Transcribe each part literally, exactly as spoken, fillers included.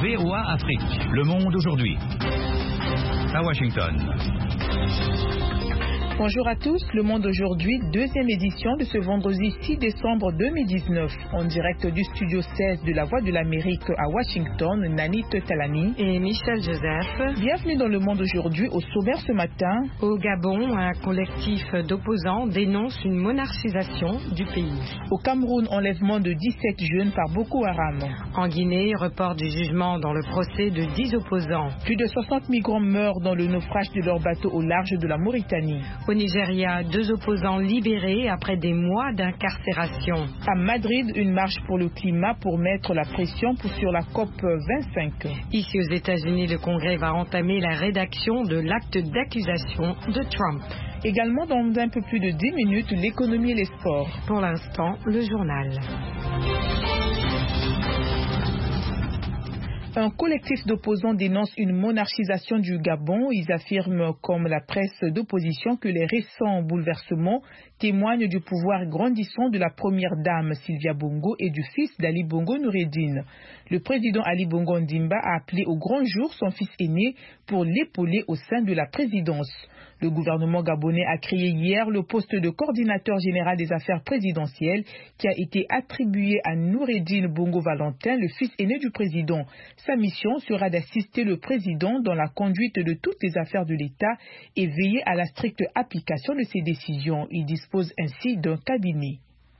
V O A Afrique. Le monde aujourd'hui. À Washington. Bonjour à tous, Le Monde aujourd'hui, deuxième édition de ce vendredi six décembre deux mille dix-neuf. En direct du studio seize de la Voix de l'Amérique à Washington, Nanit Talani et Michel Joseph. Bienvenue dans Le Monde aujourd'hui. Au sommaire ce matin, au Gabon, un collectif d'opposants dénonce une monarchisation du pays. Au Cameroun, enlèvement de dix-sept jeunes par Boko Haram. En Guinée, report du jugement dans le procès de dix opposants. Plus de soixante migrants meurent dans le naufrage de leur bateau au large de la Mauritanie. Au Nigeria, deux opposants libérés après des mois d'incarcération. À Madrid, une marche pour le climat pour mettre la pression sur la COP vingt-cinq. Ici aux États-Unis, le Congrès va entamer la rédaction de l'acte d'accusation de Trump. Également, dans un peu plus de dix minutes, l'économie et les sports. Pour l'instant, le journal. Un collectif d'opposants dénonce une monarchisation du Gabon. Ils affirment, comme la presse d'opposition, que les récents bouleversements témoignent du pouvoir grandissant de la première dame Sylvia Bongo et du fils d'Ali Bongo Noureddine. Le président Ali Bongo Ondimba a appelé au grand jour son fils aîné pour l'épauler au sein de la présidence. Le gouvernement gabonais a créé hier le poste de coordinateur général des affaires présidentielles qui a été attribué à Noureddine Bongo Valentin, le fils aîné du président. Sa mission sera d'assister le président dans la conduite de toutes les affaires de l'État et veiller à la stricte application de ses décisions. Il dispose ainsi d'un cabinet.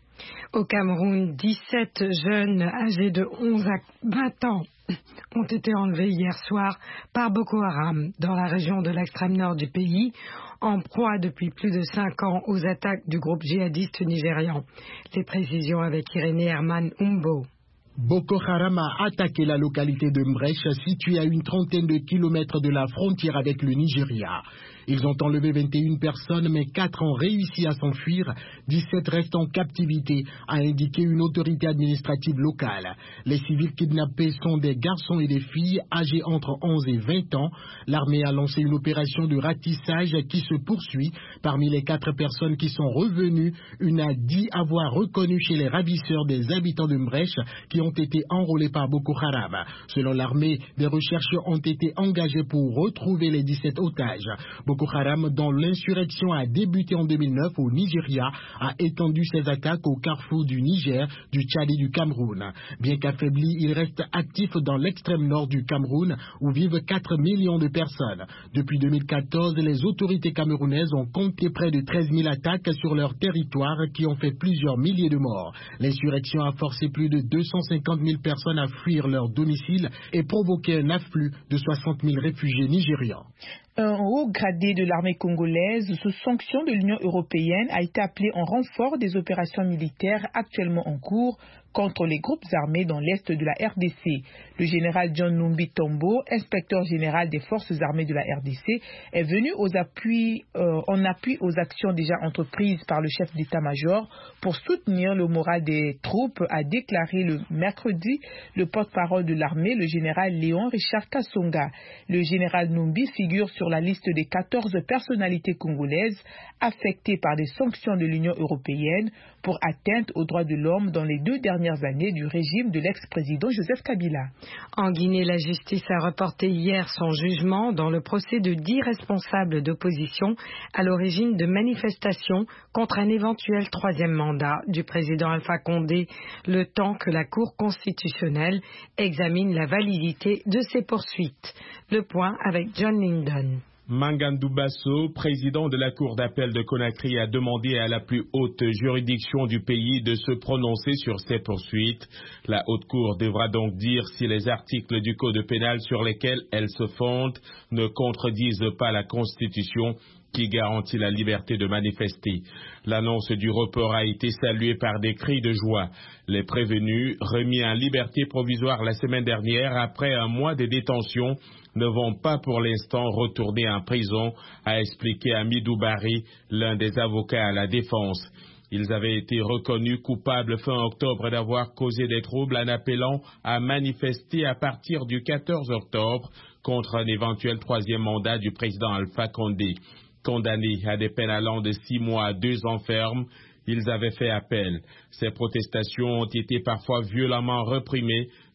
Au Cameroun, dix-sept jeunes âgés de onze à vingt ans ont été enlevés hier soir par Boko Haram dans la région de l'extrême nord du pays, en proie depuis plus de cinq ans aux attaques du groupe djihadiste nigérian. Les précisions avec Irénée Herman Umbo. Boko Haram a attaqué la localité de Mbrech, située à une trentaine de kilomètres de la frontière avec le Nigeria. Ils ont enlevé vingt et une personnes, mais quatre ont réussi à s'enfuir. dix-sept restent en captivité, a indiqué une autorité administrative locale. Les civils kidnappés sont des garçons et des filles âgés entre onze et vingt ans. L'armée a lancé une opération de ratissage qui se poursuit. Parmi les quatre personnes qui sont revenues, une a dit avoir reconnu chez les ravisseurs des habitants de Mbrech qui ont été enrôlés par Boko Haram. Selon l'armée, des recherches ont été engagées pour retrouver les dix-sept otages. Boko Haram, dont l'insurrection a débuté en deux mille neuf au Nigeria, a étendu ses attaques au carrefour du Niger, du Tchad et du Cameroun. Bien qu'affaibli, il reste actif dans l'extrême nord du Cameroun, où vivent quatre millions de personnes. Depuis deux mille quatorze, les autorités camerounaises ont compté près de treize mille attaques sur leur territoire qui ont fait plusieurs milliers de morts. L'insurrection a forcé plus de deux cent cinquante mille personnes à fuir leur domicile et provoqué un afflux de soixante mille réfugiés nigérians. Un haut gradé de l'armée congolaise, sous sanction de l'Union européenne, a été appelé en renfort des opérations militaires actuellement en cours contre les groupes armés dans l'est de la R D C. Le général John Numbi Tombo, inspecteur général des forces armées de la R D C, est venu aux appuis, euh, en appui aux actions déjà entreprises par le chef d'état-major pour soutenir le moral des troupes, a déclaré le mercredi le porte-parole de l'armée, le général Léon Richard Kassonga. Le général Numbi figure sur la liste des quatorze personnalités congolaises affectées par des sanctions de l'Union européenne pour atteinte aux droits de l'homme dans les deux dernières années du régime de l'ex-président Joseph Kabila. En Guinée, la justice a reporté hier son jugement dans le procès de dix responsables d'opposition à l'origine de manifestations contre un éventuel troisième mandat du président Alpha Condé, le temps que la Cour constitutionnelle examine la validité de ces poursuites. Le point avec John Lyndon. Mangandou Basso, président de la Cour d'appel de Conakry, a demandé à la plus haute juridiction du pays de se prononcer sur ces poursuites. La haute cour devra donc dire si les articles du Code pénal sur lesquels elle se fonde ne contredisent pas la Constitution qui garantit la liberté de manifester. L'annonce du report a été saluée par des cris de joie. Les prévenus, remis en liberté provisoire la semaine dernière après un mois de détention, ne vont pas pour l'instant retourner en prison, a expliqué Amidou Bari, l'un des avocats à la défense. Ils avaient été reconnus coupables fin octobre d'avoir causé des troubles en appelant à manifester à partir du quatorze octobre contre un éventuel troisième mandat du président Alpha Condé. Condamnés à des peines allant de six mois à deux ans ferme, ils avaient fait appel. Ces protestations ont été parfois violemment reprimées,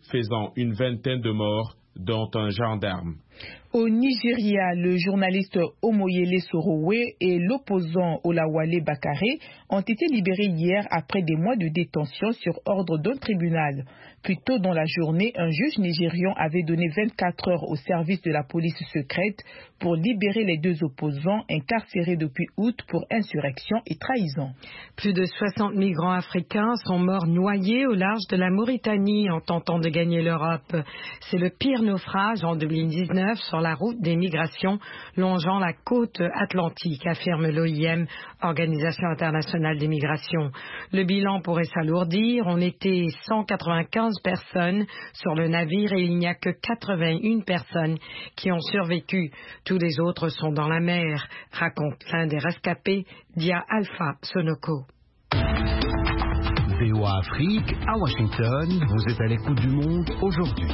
faisant une vingtaine de morts, dont un gendarme. Au Nigeria, le journaliste Omoyele Sorowe et l'opposant Olawale Bakare ont été libérés hier après des mois de détention sur ordre d'un tribunal. Plus tôt dans la journée, un juge nigérian avait donné vingt-quatre heures au service de la police secrète pour libérer les deux opposants incarcérés depuis août pour insurrection et trahison. Plus de soixante migrants africains sont morts noyés au large de la Mauritanie en tentant de gagner l'Europe. C'est le pire naufrage en deux mille dix-neuf sur la route des migrations longeant la côte atlantique, affirme l'O I M, Organisation internationale des migrations. Le bilan pourrait s'alourdir. On était cent quatre-vingt-quinze personnes sur le navire et il n'y a que quatre-vingt-une personnes qui ont survécu. Tous les autres sont dans la mer, raconte l'un des rescapés, Dia Alpha Sonoko. V O A Afrique, à Washington, vous êtes à l'écoute du monde aujourd'hui.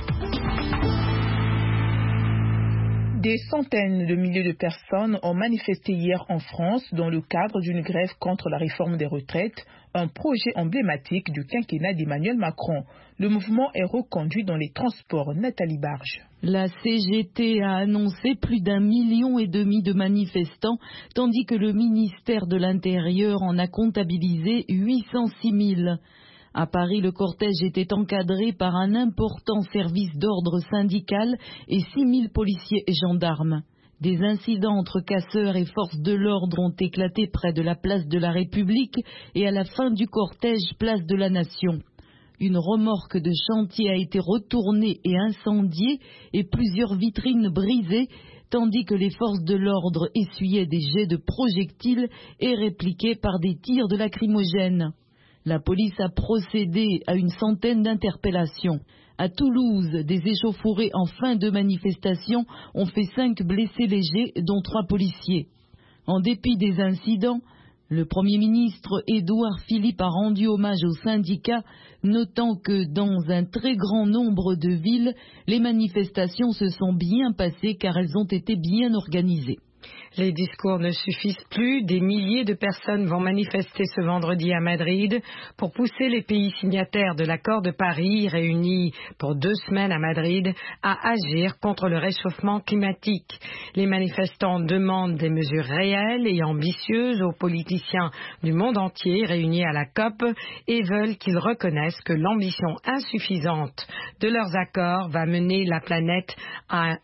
Des centaines de milliers de personnes ont manifesté hier en France dans le cadre d'une grève contre la réforme des retraites, un projet emblématique du quinquennat d'Emmanuel Macron. Le mouvement est reconduit dans les transports. Nathalie Barge. La C G T a annoncé plus d'un million et demi de manifestants, tandis que le ministère de l'Intérieur en a comptabilisé huit cent six mille. À Paris, le cortège était encadré par un important service d'ordre syndical et six mille policiers et gendarmes. Des incidents entre casseurs et forces de l'ordre ont éclaté près de la place de la République et à la fin du cortège, place de la Nation. Une remorque de chantier a été retournée et incendiée et plusieurs vitrines brisées, tandis que les forces de l'ordre essuyaient des jets de projectiles et répliquaient par des tirs de lacrymogènes. La police a procédé à une centaine d'interpellations. À Toulouse, des échauffourées en fin de manifestation ont fait cinq blessés légers, dont trois policiers. En dépit des incidents, le Premier ministre Édouard Philippe a rendu hommage aux syndicats, notant que dans un très grand nombre de villes, les manifestations se sont bien passées car elles ont été bien organisées. Les discours ne suffisent plus. Des milliers de personnes vont manifester ce vendredi à Madrid pour pousser les pays signataires de l'accord de Paris, réunis pour deux semaines à Madrid, à agir contre le réchauffement climatique. Les manifestants demandent des mesures réelles et ambitieuses aux politiciens du monde entier réunis à la COP et veulent qu'ils reconnaissent que l'ambition insuffisante de leurs accords va mener la planète à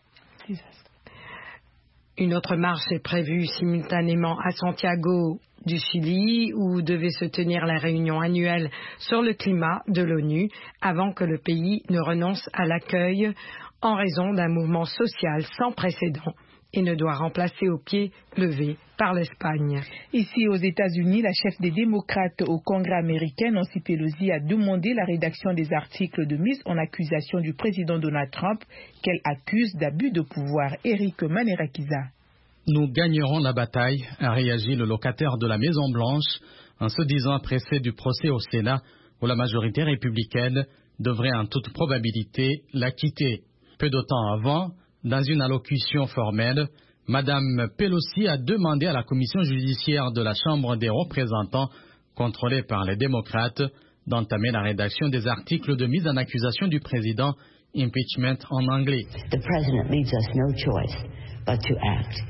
Une autre marche est prévue simultanément à Santiago du Chili, où devait se tenir la réunion annuelle sur le climat de l'ONU, avant que le pays ne renonce à l'accueil en raison d'un mouvement social sans précédent et ne doit remplacer au pied levé par l'Espagne. Ici aux États-Unis, la chef des démocrates au Congrès américain, Nancy Pelosi, a demandé la rédaction des articles de mise en accusation du président Donald Trump qu'elle accuse d'abus de pouvoir. Eric Manerakiza. Nous gagnerons la bataille, a réagi le locataire de la Maison-Blanche en se disant pressé du procès au Sénat où la majorité républicaine devrait en toute probabilité l'acquitter. Peu de temps avant, dans une allocution formelle, Mme Pelosi a demandé à la commission judiciaire de la Chambre des représentants, contrôlée par les démocrates, d'entamer la rédaction des articles de mise en accusation du président, impeachment en anglais. The president leaves us no choice but to act.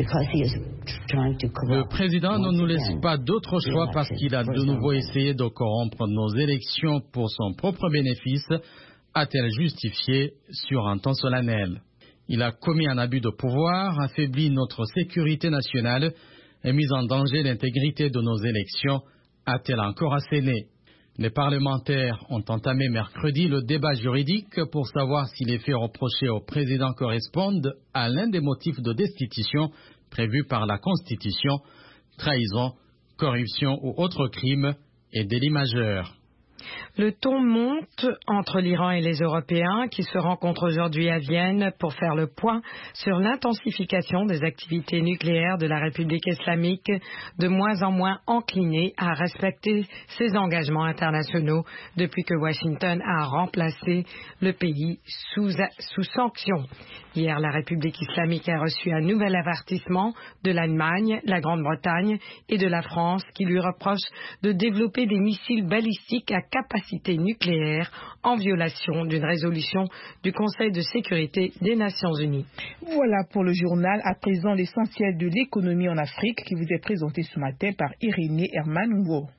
Le président ne nous laisse pas d'autre choix parce qu'il a de nouveau essayé de corrompre nos élections pour son propre bénéfice, a-t-elle justifié sur un ton solennel. Il a commis un abus de pouvoir, affaibli notre sécurité nationale et mis en danger l'intégrité de nos élections, a-t-elle encore asséné. Les parlementaires ont entamé mercredi le débat juridique pour savoir si les faits reprochés au président correspondent à l'un des motifs de destitution prévus par la Constitution, trahison, corruption ou autres crimes et délits majeurs. Le ton monte entre l'Iran et les Européens qui se rencontrent aujourd'hui à Vienne pour faire le point sur l'intensification des activités nucléaires de la République islamique, de moins en moins enclinée à respecter ses engagements internationaux depuis que Washington a remplacé le pays sous, sous sanctions. Hier, la République islamique a reçu un nouvel avertissement de l'Allemagne, la Grande-Bretagne et de la France qui lui reprochent de développer des missiles balistiques à capacité nucléaire en violation d'une résolution du Conseil de sécurité des Nations Unies. Voilà pour le journal. À présent, l'essentiel de l'économie en Afrique qui vous est présenté ce matin par Irénée Hermanouo.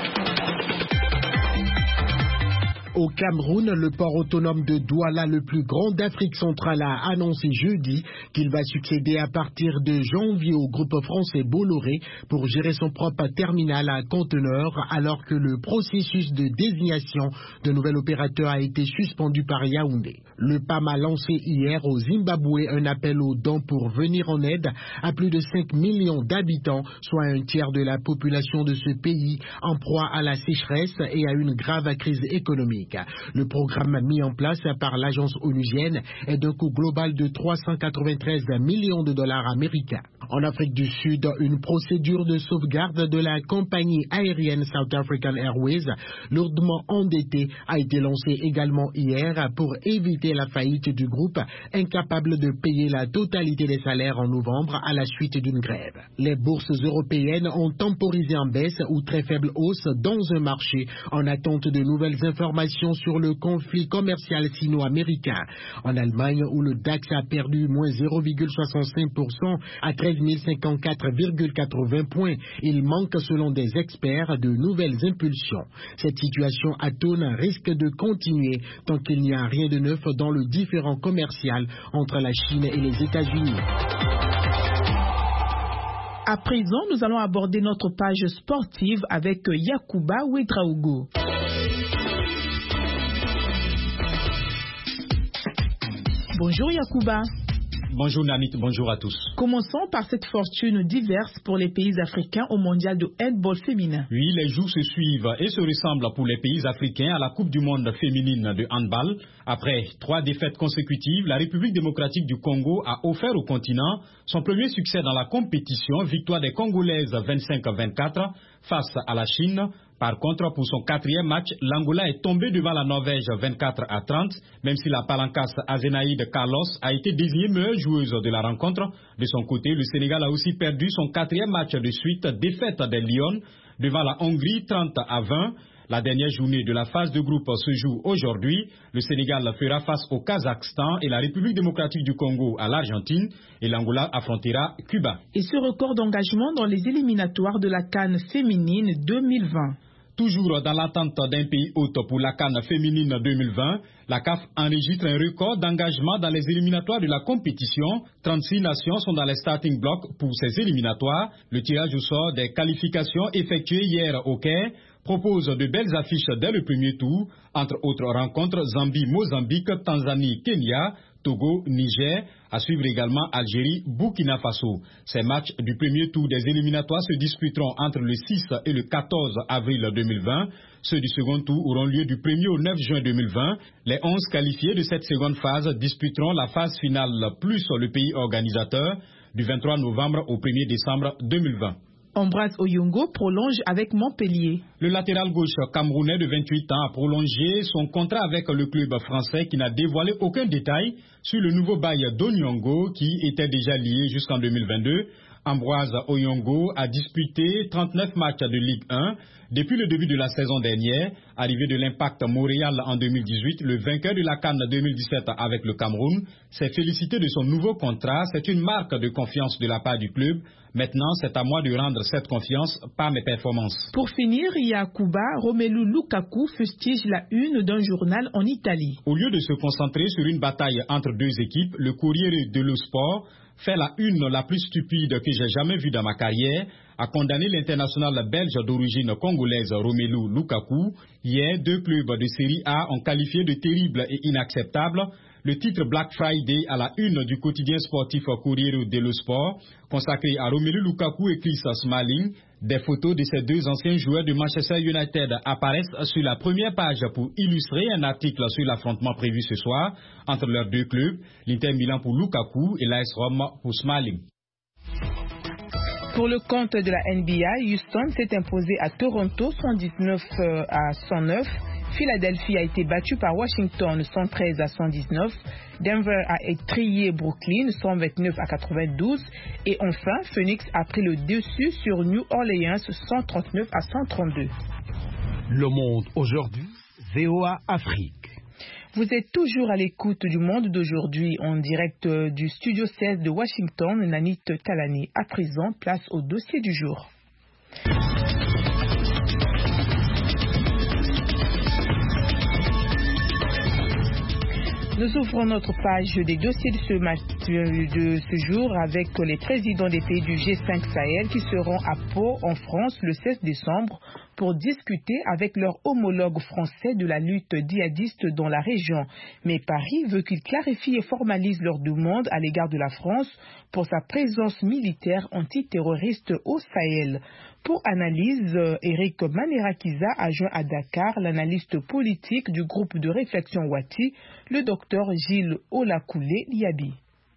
Au Cameroun, le port autonome de Douala, le plus grand d'Afrique centrale, a annoncé jeudi qu'il va succéder à partir de janvier au groupe français Bolloré pour gérer son propre terminal à conteneurs, alors que le processus de désignation de nouvel opérateur a été suspendu par Yaoundé. Le P A M a lancé hier au Zimbabwe un appel aux dons pour venir en aide à plus de cinq millions d'habitants, soit un tiers de la population de ce pays en proie à la sécheresse et à une grave crise économique. Le programme mis en place par l'agence onusienne est d'un coût global de trois cent quatre-vingt-treize millions de dollars américains. En Afrique du Sud, une procédure de sauvegarde de la compagnie aérienne South African Airways, lourdement endettée, a été lancée également hier pour éviter la faillite du groupe, incapable de payer la totalité des salaires en novembre à la suite d'une grève. Les bourses européennes ont temporisé en baisse ou très faible hausse dans un marché en attente de nouvelles informations sur le conflit commercial sino-américain. En Allemagne, où le DAX a perdu moins zéro virgule soixante-cinq pour cent à treize mille cinquante-quatre virgule quatre-vingts points, il manque selon des experts de nouvelles impulsions. Cette situation atone risque de continuer tant qu'il n'y a rien de neuf dans le différend commercial entre la Chine et les États-Unis. À présent, nous allons aborder notre page sportive avec Yacouba Ouedraogo. Bonjour Yacouba. Bonjour Namit, bonjour à tous. Commençons par cette fortune diverse pour les pays africains au mondial de handball féminin. Oui, les jours se suivent et se ressemblent pour les pays africains à la Coupe du monde féminine de handball. Après trois défaites consécutives, la République démocratique du Congo a offert au continent son premier succès dans la compétition, victoire des Congolaises vingt-cinq à vingt-quatre face à la Chine. Par contre, pour son quatrième match, l'Angola est tombé devant la Norvège vingt-quatre à trente, même si la palancasse Azenaïde Carlos a été désignée meilleure joueuse de la rencontre. De son côté, le Sénégal a aussi perdu son quatrième match de suite, défaite des Lions devant la Hongrie trente à vingt. La dernière journée de la phase de groupe se joue aujourd'hui. Le Sénégal fera face au Kazakhstan et la République démocratique du Congo à l'Argentine et l'Angola affrontera Cuba. Et ce record d'engagement dans les éliminatoires de la CAN féminine deux mille vingt. Toujours dans l'attente d'un pays hôte pour la CAN féminine deux mille vingt, la C A F enregistre un record d'engagement dans les éliminatoires de la compétition. trente-six nations sont dans les starting blocks pour ces éliminatoires. Le tirage au sort des qualifications effectué hier au Caire propose de belles affiches dès le premier tour. Entre autres rencontres, Zambie, Mozambique, Tanzanie, Kenya, Togo, Niger, à suivre également Algérie, Burkina Faso. Ces matchs du premier tour des éliminatoires se disputeront entre le six et le quatorze avril deux mille vingt. Ceux du second tour auront lieu du premier au neuf juin deux mille vingt. Les onze qualifiés de cette seconde phase disputeront la phase finale plus le pays organisateur du vingt-trois novembre au premier décembre deux mille vingt. Ambroise Oyongo prolonge avec Montpellier. Le latéral gauche camerounais de vingt-huit ans a prolongé son contrat avec le club français qui n'a dévoilé aucun détail sur le nouveau bail d'Onyongo qui était déjà lié jusqu'en deux mille vingt-deux. Ambroise Oyongo a disputé trente-neuf matchs de Ligue un depuis le début de la saison dernière. Arrivé de l'Impact Montréal en deux mille dix-huit, le vainqueur de la CAN deux mille dix-sept avec le Cameroun s'est félicité de son nouveau contrat. C'est une marque de confiance de la part du club. Maintenant, c'est à moi de rendre cette confiance par mes performances. Pour finir, Yacouba, Romelu Lukaku fustige la une d'un journal en Italie. Au lieu de se concentrer sur une bataille entre deux équipes, le Corriere dello Sport fait la une la plus stupide que j'ai jamais vue dans ma carrière, a condamné l'international belge d'origine congolaise Romelu Lukaku. Hier, deux clubs de Série A ont qualifié de terrible et inacceptable le titre Black Friday à la une du quotidien sportif Corriere dello Sport, consacré à Romelu Lukaku et Chris Smalling. Des photos de ces deux anciens joueurs de Manchester United apparaissent sur la première page pour illustrer un article sur l'affrontement prévu ce soir entre leurs deux clubs, l'Inter Milan pour Lukaku et l'A S Rome pour Smalling. Pour le compte de la N B A, Houston s'est imposé à Toronto cent dix-neuf à cent neuf. Philadelphie a été battue par Washington cent treize à cent dix-neuf. Denver a étrié Brooklyn cent vingt-neuf à quatre-vingt-douze. Et enfin, Phoenix a pris le dessus sur New Orleans cent trente-neuf à cent trente-deux. Le Monde aujourd'hui, V O A Afrique. Vous êtes toujours à l'écoute du Monde d'aujourd'hui en direct du studio seize de Washington, Nanit Talani. À présent, place au dossier du jour. Nous ouvrons notre page des dossiers de ce, de ce jour avec les présidents des pays du G cinq Sahel qui seront à Pau, en France, le seize décembre pour discuter avec leurs homologues français de la lutte djihadiste dans la région. Mais Paris veut qu'ils clarifient et formalisent leur demande à l'égard de la France pour sa présence militaire antiterroriste au Sahel. Pour analyse, Eric Manirakiza a joint à Dakar l'analyste politique du groupe de réflexion Wati, le docteur Gilles Olakoulé Liabi.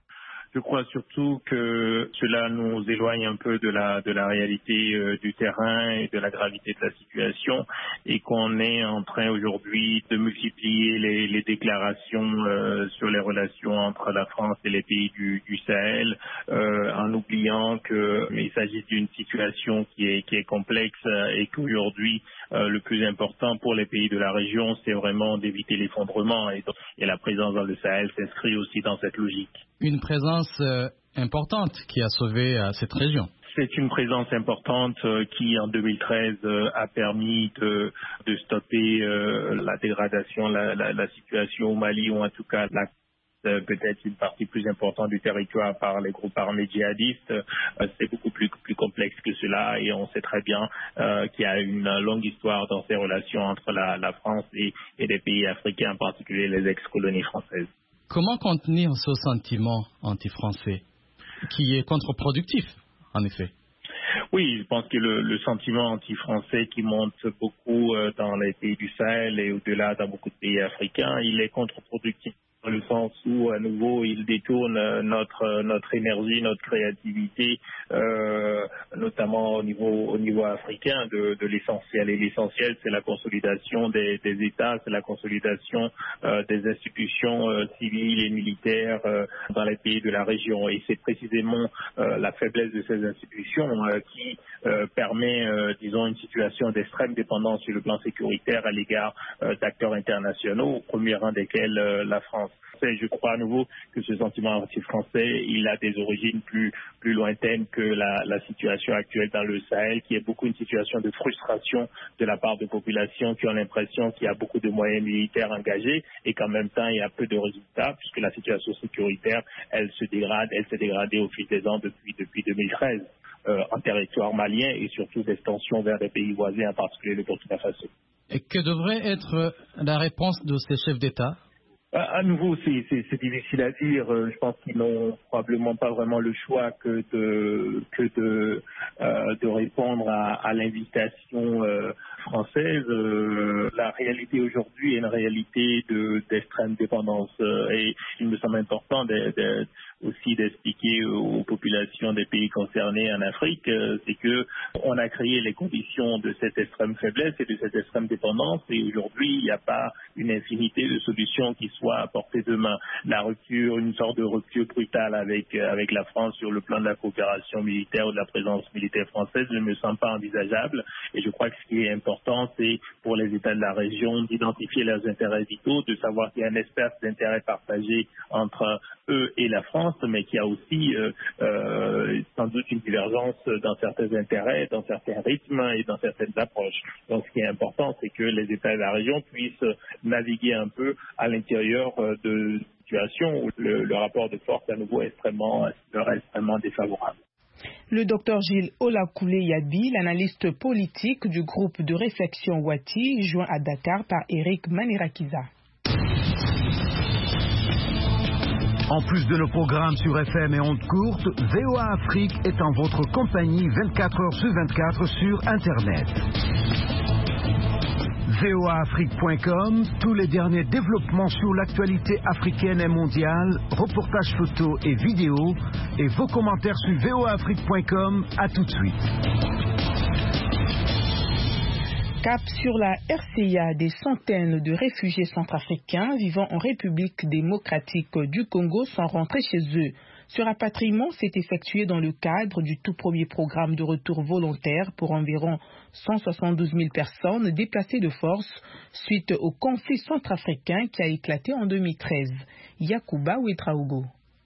Je crois surtout que cela nous éloigne un peu de la de la réalité euh, du terrain et de la gravité de la situation, et qu'on est en train aujourd'hui de multiplier les, les déclarations euh, sur les relations entre la France et les pays du, du Sahel, euh, en oubliant qu'il s'agit d'une situation qui est qui est complexe et qu'aujourd'hui euh, le plus important pour les pays de la région, c'est vraiment d'éviter l'effondrement, et, donc, et la présence dans le Sahel s'inscrit aussi dans cette logique. Une présence euh, importante qui a sauvé euh, cette région. C'est une présence importante euh, qui, en deux mille treize, euh, a permis de, de stopper euh, la dégradation, la, la, la situation au Mali, ou en tout cas la euh, peut-être une partie plus importante du territoire par les groupes armés djihadistes. Euh, c'est beaucoup plus, plus complexe que cela, et on sait très bien euh, qu'il y a une longue histoire dans ces relations entre la, la France et, et les pays africains, en particulier les ex-colonies françaises. Comment contenir ce sentiment anti-français qui est contre-productif, en effet? Oui, je pense que le, le sentiment anti-français qui monte beaucoup euh, dans les pays du Sahel et au-delà dans beaucoup de pays africains, il est contre-productif dans le sens où, à nouveau, il détourne notre notre énergie, notre créativité, euh, notamment au niveau au niveau africain, de, de l'essentiel. Et l'essentiel, c'est la consolidation des, des États, c'est la consolidation euh, des institutions euh, civiles et militaires euh, dans les pays de la région. Et c'est précisément euh, la faiblesse de ces institutions euh, qui euh, permet, euh, disons, une situation d'extrême dépendance sur le plan sécuritaire à l'égard euh, d'acteurs internationaux, au premier rang desquels euh, la France. Je crois à nouveau que ce sentiment anti-français, il a des origines plus plus lointaines que la, la situation actuelle dans le Sahel, qui est beaucoup une situation de frustration de la part de populations qui ont l'impression qu'il y a beaucoup de moyens militaires engagés et qu'en même temps il y a peu de résultats, puisque la situation sécuritaire, elle se dégrade, elle s'est dégradée au fil des ans depuis depuis deux mille treize euh, en territoire malien, et surtout d'extension vers des pays voisins, en particulier le Burkina Faso. Et que devrait être la réponse de ces chefs d'État? À nouveau, c'est, c'est, c'est difficile à dire. Je pense qu'ils n'ont probablement pas vraiment le choix que de que de euh, de répondre à, à l'invitation euh, française. Euh, la réalité aujourd'hui est une réalité de d'extrême dépendance, et il me semble important de, de, aussi d'expliquer aux populations des pays concernés en Afrique, c'est que on a créé les conditions de cette extrême faiblesse et de cette extrême dépendance, et aujourd'hui il n'y a pas une infinité de solutions qui soient à portée de main. La rupture, une sorte de rupture brutale avec avec la France sur le plan de la coopération militaire ou de la présence militaire française ne me semble pas envisageable, et je crois que ce qui est important, c'est pour les États de la région d'identifier leurs intérêts vitaux, de savoir qu'il y a un espace d'intérêt partagé entre eux et la France, mais qu'il y a aussi euh, euh, sans doute une divergence dans certains intérêts, dans certains rythmes et dans certaines approches. Donc ce qui est important, c'est que les États de la région puissent naviguer un peu à l'intérieur de situations où le, le rapport de force à nouveau est extrêmement, est extrêmement défavorable. Le docteur Gilles Olakoulé Yabi, l'analyste politique du groupe de réflexion Wati, joint à Dakar par Eric Manirakiza. En plus de nos programmes sur F M et ondes courtes, V O A Afrique est en votre compagnie vingt-quatre heures sur vingt-quatre sur Internet. V O A Afrique point com, tous les derniers développements sur l'actualité africaine et mondiale, reportages photos et vidéos, et vos commentaires sur V O A Afrique point com. À tout de suite. Cap sur la R C I A, des centaines de réfugiés centrafricains vivant en République démocratique du Congo sont rentrés chez eux. Ce rapatriement s'est effectué dans le cadre du tout premier programme de retour volontaire pour environ cent soixante-douze mille personnes déplacées de force suite au conflit centrafricain qui a éclaté en deux mille treize. Yacouba Ouetraogo.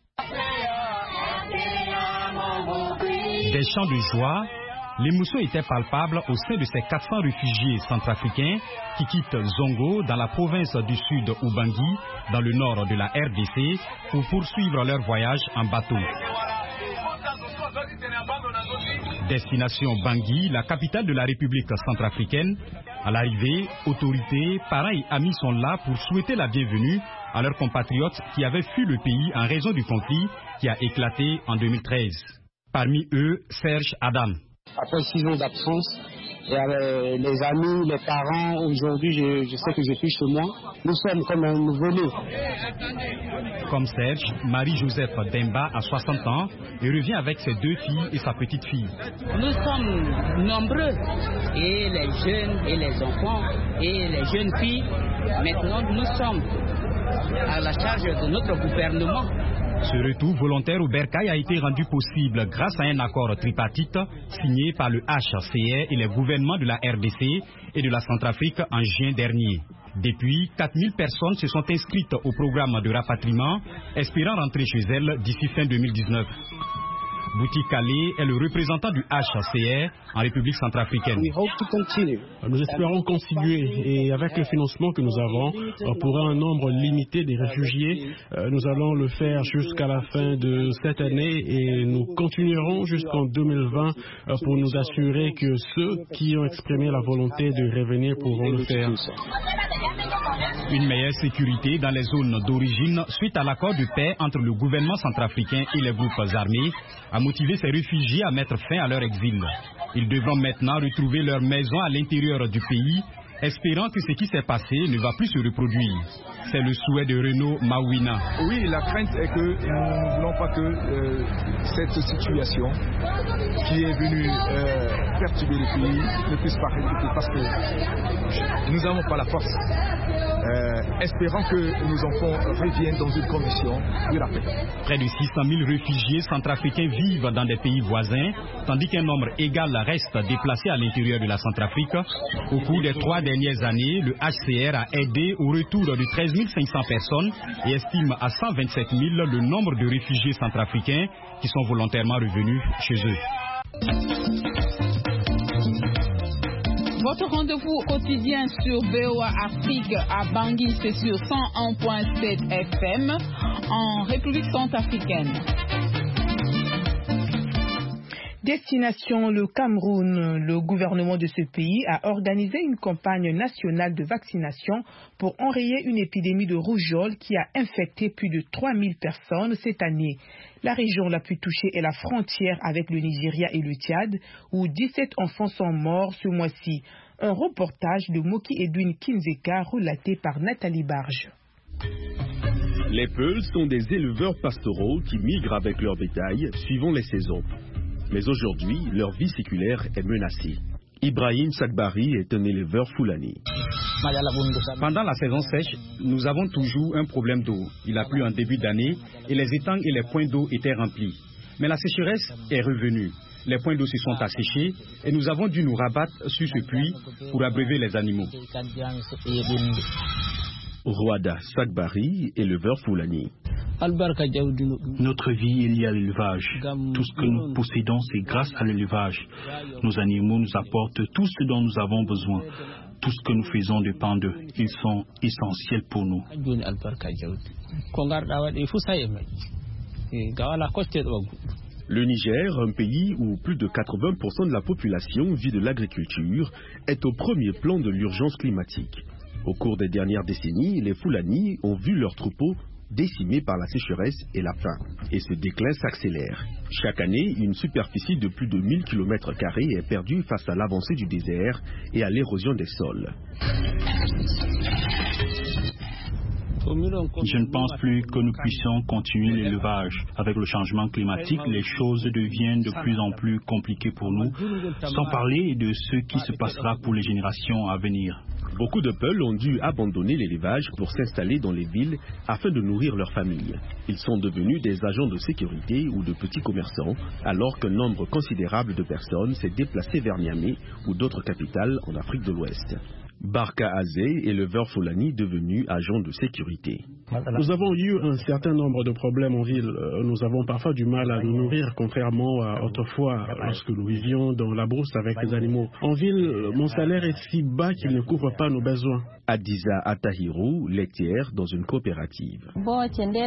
Des chants de joie, l'émotion était palpable au sein de ces quatre cents réfugiés centrafricains qui quittent Zongo dans la province du sud Ubangi, dans le nord de la R D C, pour poursuivre leur voyage en bateau. Destination Bangui, la capitale de la République centrafricaine. À l'arrivée, autorités, parents et amis sont là pour souhaiter la bienvenue à leurs compatriotes qui avaient fui le pays en raison du conflit qui a éclaté en deux mille treize. Parmi eux, Serge Adam. Après six jours d'absence, et avec les amis, les parents, aujourd'hui je, je sais que je suis chez moi. Nous sommes comme un nouveau-né. Comme Serge, Marie-Joseph Demba a soixante ans et revient avec ses deux filles et sa petite fille. Nous sommes nombreux, et les jeunes et les enfants et les jeunes filles. Maintenant nous sommes à la charge de notre gouvernement. Ce retour volontaire au Bercail a été rendu possible grâce à un accord tripartite signé par le H C R et les gouvernements de la R D C et de la Centrafrique en juin dernier. Depuis, quatre mille personnes se sont inscrites au programme de rapatriement, espérant rentrer chez elles d'ici fin deux mille dix-neuf. Bouti Kalé est le représentant du H C R en République centrafricaine. Nous espérons continuer et avec le financement que nous avons pour un nombre limité des réfugiés, nous allons le faire jusqu'à la fin de cette année et nous continuerons jusqu'en deux mille vingt pour nous assurer que ceux qui ont exprimé la volonté de revenir pourront le faire. Une meilleure sécurité dans les zones d'origine suite à l'accord de paix entre le gouvernement centrafricain et les groupes armés a motivé ces réfugiés à mettre fin à leur exil. Ils devront maintenant retrouver leur maison à l'intérieur du pays, espérant que ce qui s'est passé ne va plus se reproduire. C'est le souhait de Renaud Mawina. Oui, la crainte est que nous ne voulons pas que euh, cette situation qui est venue euh, perturber le pays ne puisse pas répéter parce que nous n'avons pas la force. Euh, espérons que nos enfants reviennent dans une condition de la paix. Près de six cent mille réfugiés centrafricains vivent dans des pays voisins, tandis qu'un nombre égal reste déplacé à l'intérieur de la Centrafrique. Au cours des trois dernières années, le H C R a aidé au retour de treize mille cinq cents personnes et estime à cent vingt-sept mille le nombre de réfugiés centrafricains qui sont volontairement revenus chez eux. Votre rendez-vous quotidien sur V O A Afrique à Bangui, c'est sur cent un virgule sept F M en République centrafricaine. Destination le Cameroun, le gouvernement de ce pays a organisé une campagne nationale de vaccination pour enrayer une épidémie de rougeole qui a infecté plus de trois mille personnes cette année. La région la plus touchée est la frontière avec le Nigeria et le Tchad, où dix-sept enfants sont morts ce mois-ci. Un reportage de Moki Edwin Kinzeka relaté par Nathalie Barge. Les Peuls sont des éleveurs pastoraux qui migrent avec leur bétail suivant les saisons. Mais aujourd'hui, leur vie séculaire est menacée. Ibrahim Sagbari est un éleveur Fulani. Pendant la saison sèche, nous avons toujours un problème d'eau. Il a plu en début d'année et les étangs et les points d'eau étaient remplis. Mais la sécheresse est revenue. Les points d'eau se sont asséchés et nous avons dû nous rabattre sur ce puits pour abreuver les animaux. Rwada Sagbari, éleveur Fulani. Notre vie est liée à l'élevage. Tout ce que nous possédons, c'est grâce à l'élevage. Nos animaux nous apportent tout ce dont nous avons besoin. Tout ce que nous faisons dépend d'eux. Ils sont essentiels pour nous. Le Niger, un pays où plus de quatre-vingts pour cent de la population vit de l'agriculture, est au premier plan de l'urgence climatique. Au cours des dernières décennies, les Fulani ont vu leurs troupeaux décimés par la sécheresse et la faim. Et ce déclin s'accélère. Chaque année, une superficie de plus de mille kilomètres carrés est perdue face à l'avancée du désert et à l'érosion des sols. Je ne pense plus que nous puissions continuer l'élevage. Avec le changement climatique, les choses deviennent de plus en plus compliquées pour nous, sans parler de ce qui se passera pour les générations à venir. Beaucoup de Peuls ont dû abandonner l'élevage pour s'installer dans les villes afin de nourrir leurs familles. Ils sont devenus des agents de sécurité ou de petits commerçants, alors qu'un nombre considérable de personnes s'est déplacé vers Niamey ou d'autres capitales en Afrique de l'Ouest. Barka Azé, éleveur Fulani devenu agent de sécurité. Nous avons eu un certain nombre de problèmes en ville. Nous avons parfois du mal à nous nourrir, contrairement à autrefois, lorsque nous vivions dans la brousse avec les animaux. En ville, mon salaire est si bas qu'il ne couvre pas nos besoins. Adiza Atahirou, laitière dans une coopérative. Avant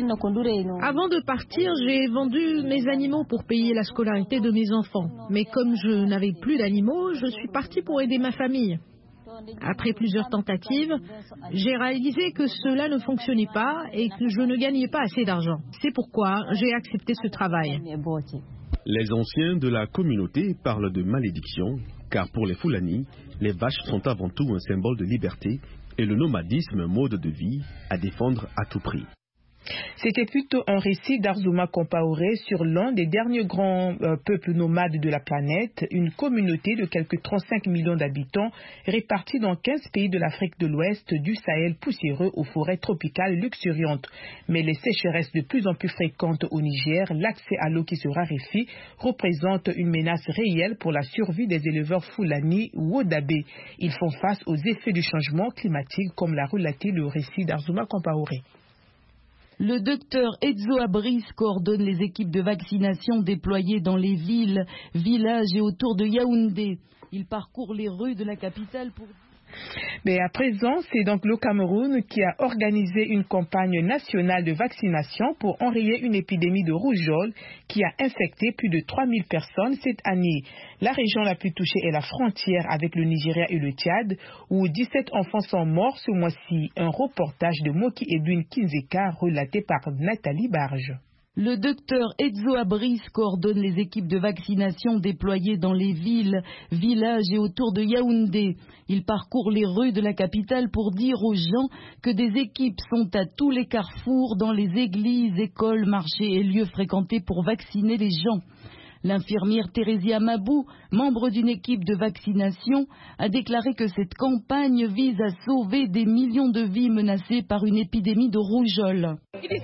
de partir, j'ai vendu mes animaux pour payer la scolarité de mes enfants. Mais comme je n'avais plus d'animaux, je suis partie pour aider ma famille. Après plusieurs tentatives, j'ai réalisé que cela ne fonctionnait pas et que je ne gagnais pas assez d'argent. C'est pourquoi j'ai accepté ce travail. Les anciens de la communauté parlent de malédiction, car pour les Fulani, les vaches sont avant tout un symbole de liberté et le nomadisme un mode de vie à défendre à tout prix. C'était plutôt un récit d'Arzouma Compaoré sur l'un des derniers grands euh, peuples nomades de la planète, une communauté de quelques trente-cinq millions d'habitants répartis dans quinze pays de l'Afrique de l'Ouest, du Sahel poussiéreux aux forêts tropicales luxuriantes. Mais les sécheresses de plus en plus fréquentes au Niger, l'accès à l'eau qui se raréfie, représente une menace réelle pour la survie des éleveurs Fulani ou Wodabé. Ils font face aux effets du changement climatique, comme l'a relaté le récit d'Arzouma Compaoré. Le docteur Edzo Abris coordonne les équipes de vaccination déployées dans les villes, villages et autour de Yaoundé. Il parcourt les rues de la capitale pour... Mais à présent, c'est donc le Cameroun qui a organisé une campagne nationale de vaccination pour enrayer une épidémie de rougeole qui a infecté plus de trois mille personnes cette année. La région la plus touchée est la frontière avec le Nigeria et le Tchad, où dix-sept enfants sont morts ce mois-ci. Un reportage de Moki Edwin Kinzeka relaté par Nathalie Barge. Le docteur Edzo Abris coordonne les équipes de vaccination déployées dans les villes, villages et autour de Yaoundé. Il parcourt les rues de la capitale pour dire aux gens que des équipes sont à tous les carrefours, dans les églises, écoles, marchés et lieux fréquentés pour vacciner les gens. L'infirmière Thérésia Mabou, membre d'une équipe de vaccination, a déclaré que cette campagne vise à sauver des millions de vies menacées par une épidémie de rougeole.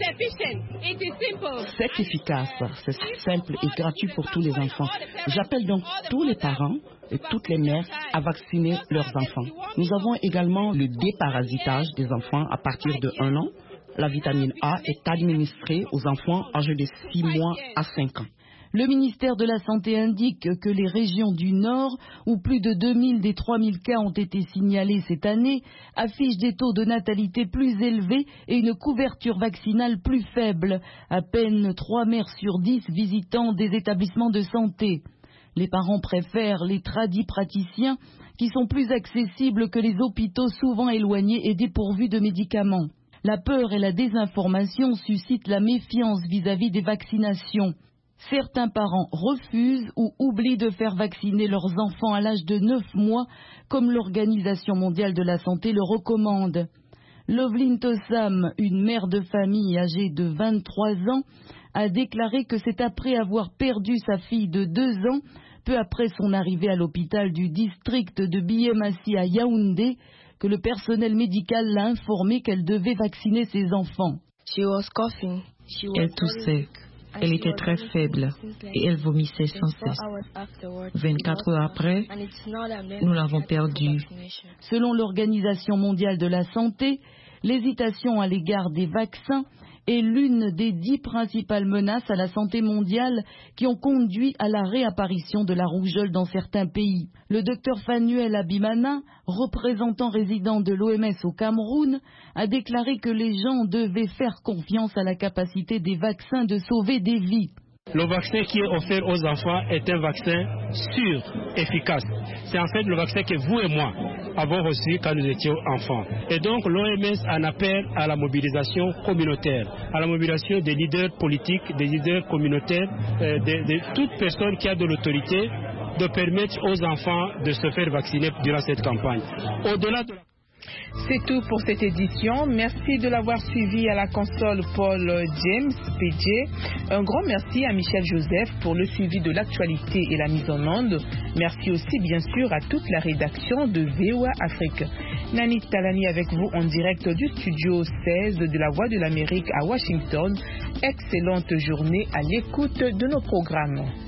C'est efficace, c'est simple et gratuit pour tous les enfants. J'appelle donc tous les parents et toutes les mères à vacciner leurs enfants. Nous avons également le déparasitage des enfants à partir de un an. La vitamine A est administrée aux enfants âgés de six mois à cinq ans. Le ministère de la Santé indique que les régions du Nord, où plus de deux mille des trois mille cas ont été signalés cette année, affichent des taux de natalité plus élevés et une couverture vaccinale plus faible. À peine trois mères sur dix visitant des établissements de santé. Les parents préfèrent les tradis praticiens qui sont plus accessibles que les hôpitaux souvent éloignés et dépourvus de médicaments. La peur et la désinformation suscitent la méfiance vis-à-vis des vaccinations. Certains parents refusent ou oublient de faire vacciner leurs enfants à l'âge de neuf mois, comme l'Organisation mondiale de la santé le recommande. Loveline Tossam, une mère de famille âgée de vingt-trois ans, a déclaré que c'est après avoir perdu sa fille de deux ans, peu après son arrivée à l'hôpital du district de Biémassi à Yaoundé, que le personnel médical l'a informé qu'elle devait vacciner ses enfants. Elle toussait. Elle était très faible et elle vomissait sans cesse. vingt-quatre heures après, nous l'avons perdue. Selon l'Organisation mondiale de la santé, l'hésitation à l'égard des vaccins est l'une des dix principales menaces à la santé mondiale qui ont conduit à la réapparition de la rougeole dans certains pays. Le docteur Fanuel Abimana, représentant résident de l'O M S au Cameroun, a déclaré que les gens devaient faire confiance à la capacité des vaccins de sauver des vies. Le vaccin qui est offert aux enfants est un vaccin sûr, efficace. C'est en fait le vaccin que vous et moi avons reçu quand nous étions enfants. Et donc l'O M S en appelle à la mobilisation communautaire, à la mobilisation des leaders politiques, des leaders communautaires, euh, de, de toute personne qui a de l'autorité, de permettre aux enfants de se faire vacciner durant cette campagne. Au-delà de la... C'est tout pour cette édition. Merci de l'avoir suivi à la console Paul James P J. Un grand merci à Michel Joseph pour le suivi de l'actualité et la mise en onde. Merci aussi bien sûr à toute la rédaction de V O A Afrique. Nani Talani avec vous en direct du studio seize de la Voix de l'Amérique à Washington. Excellente journée à l'écoute de nos programmes.